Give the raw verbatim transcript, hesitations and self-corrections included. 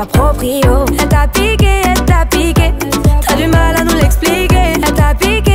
pas proprio. Elle t'a piqué, elle t'a piqué. T'as du mal à nous l'expliquer. Elle t'a piqué.